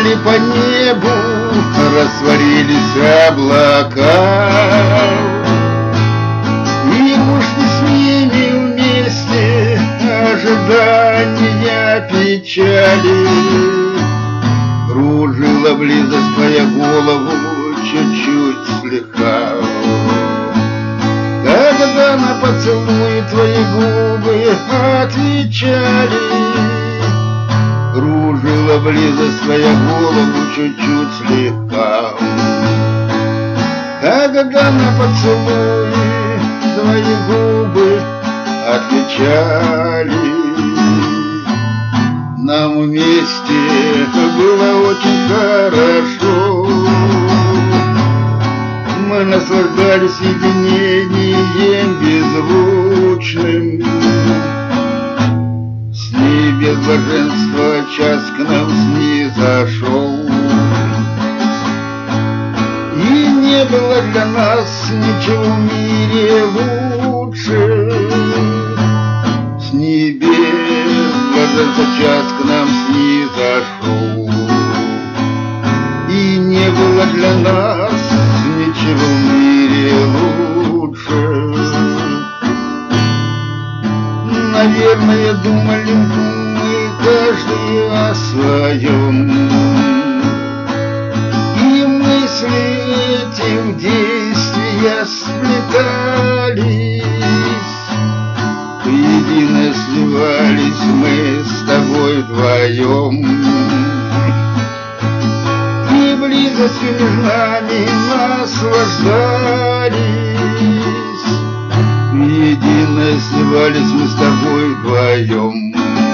Поплыли по небу, растворились облака, и ушли с ними вместе ожидания печали. Кружила близость твоя голову чуть-чуть слегка, когда на поцелуи твои губы отвечали. Кружила близость твоя голову чуть-чуть слегка, когда на поцелуи твои губы отвечали. Нам вместе было очень хорошо, мы наслаждались единением беззвучным. С небес блаженства час к нам снизошел, и не было для нас ничего в мире лучше. С небес блаженства час к нам снизошел, и не было для нас ничего в мире лучше. Наверное, думали мы каждый о своем, и мысли эти в действия сплетались. Воедино сливались мы с тобой вдвоем, и близостью между нами наслаждались. Едино сливались мы с тобой вдвоем,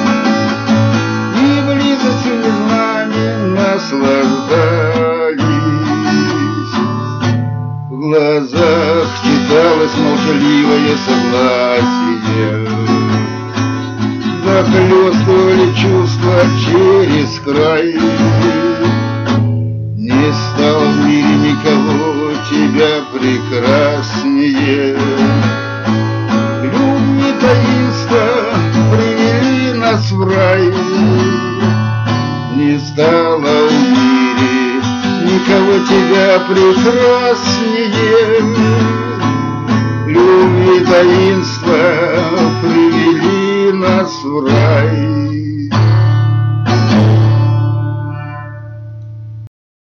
и близостью между нами наслаждались. В глазах читалось молчаливое согласие, захлёстывали чувства через край. Не стало в мире никого тебя прекраснее. Любви таинства привели нас в рай. Не стало в мире никого тебя прекраснее. Любви таинства привели нас в рай.